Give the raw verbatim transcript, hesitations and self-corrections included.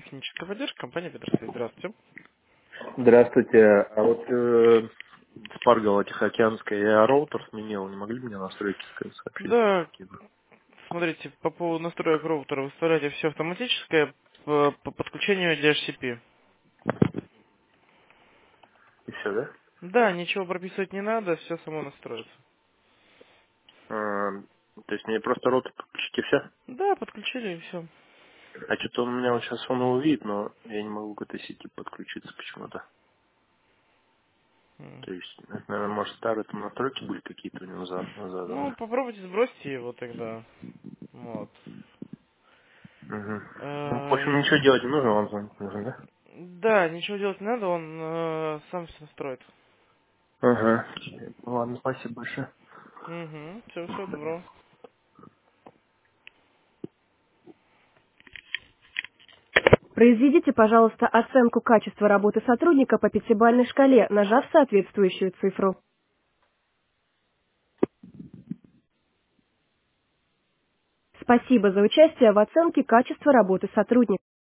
Техническая поддержка, компания Петросвет. Здравствуйте. Здравствуйте. А вот э, Spargo Тихоокеанская, я роутер сменил. Не могли бы мне настройки сказать, сообщить? Да, Какие бы? смотрите, по поводу настроек роутера выставляйте все автоматическое по, по подключению ди эйч си пи. И все, да? Да, ничего прописывать не надо, все само настроится. А, то есть мне просто роутер подключить и все? Да, подключили и все. А что-то он у меня вот сейчас он его видит, но я не могу к этой сети подключиться почему-то. То есть, это, наверное, может старые там настройки были какие-то у него за- Ну, заданы. попробуйте сбросьте его тогда. Вот. Угу. Ну, в Э, общем, ничего делать не нужно, вам звонить нужно, да? Да, ничего делать не надо, он э, сам все настроит. Ага. Ну ладно, спасибо большое. Угу, все, всего доброго. Произведите, пожалуйста, оценку качества работы сотрудника по пятибалльной шкале, нажав соответствующую цифру. Спасибо за участие в оценке качества работы сотрудника.